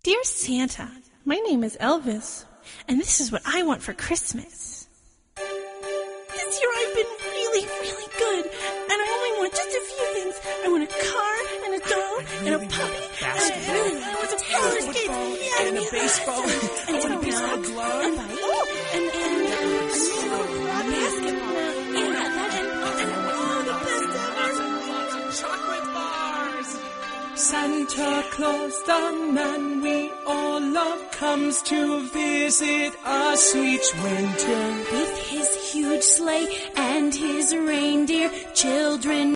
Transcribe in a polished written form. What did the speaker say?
Dear Santa, my name is Elvis, and this is what I want for Christmas. This year I've been really, really good, and I only want just a few things. I want a car, and a doll, and a puppy, and I want some roller skates, and a baseball, and a baseball glove, and a basketball, chocolate bars. Santa Claus, the man we all love, comes to visit us each winter. With his huge sleigh and his reindeer, children